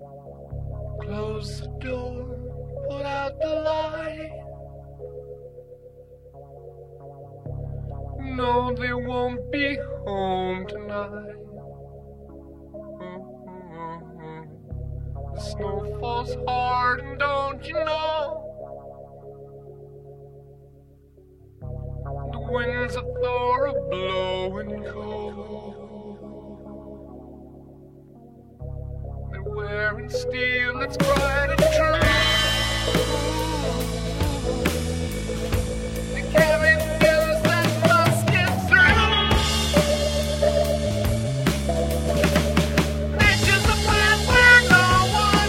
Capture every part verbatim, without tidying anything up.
Close the door, put out the light. No, they won't be home tonight. The snow falls hard, and don't you know? The winds of Thor are blowing cold. They're wearing steel that's bright and true. They carry guns that must get through. Nature's a place where no one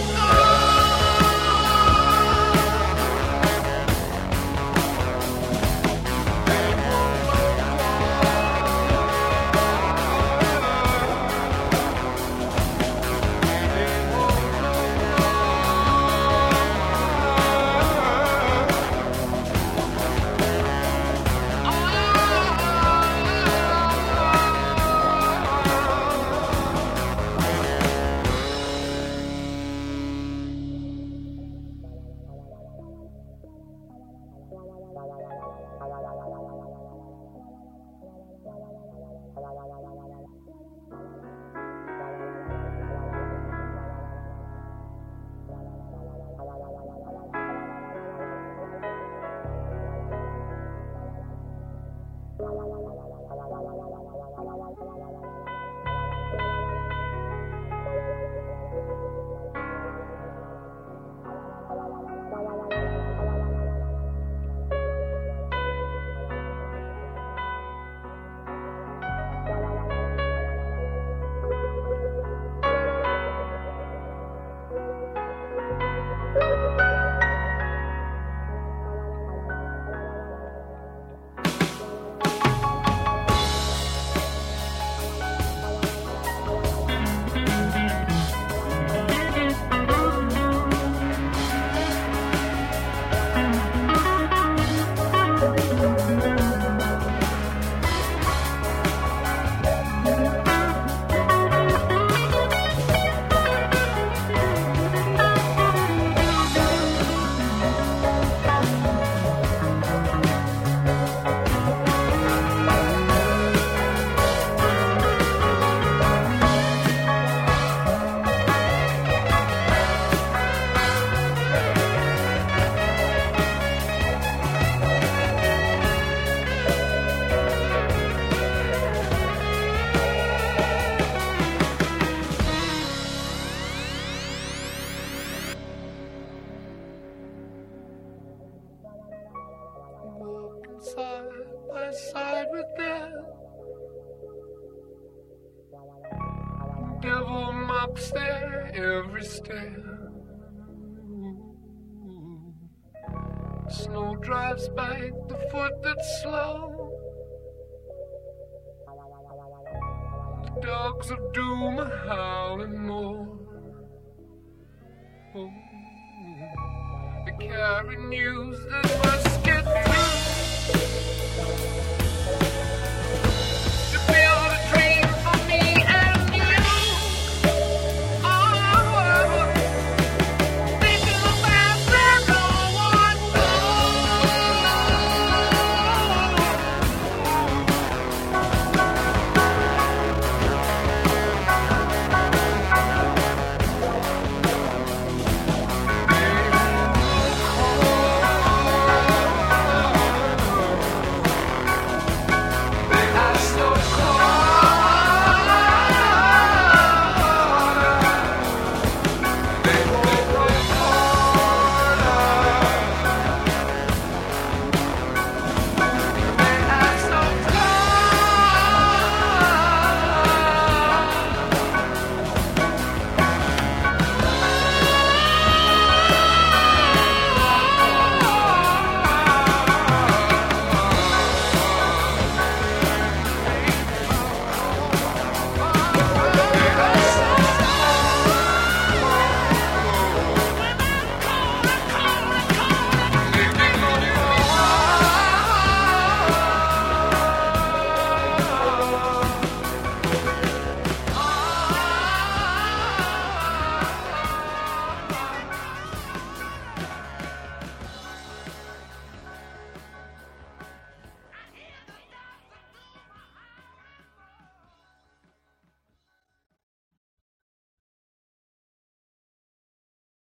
side by side with them. Devil mops their every step. Snow drives back the foot that's slow. The dogs of doom are howling more. Oh, they carry news that must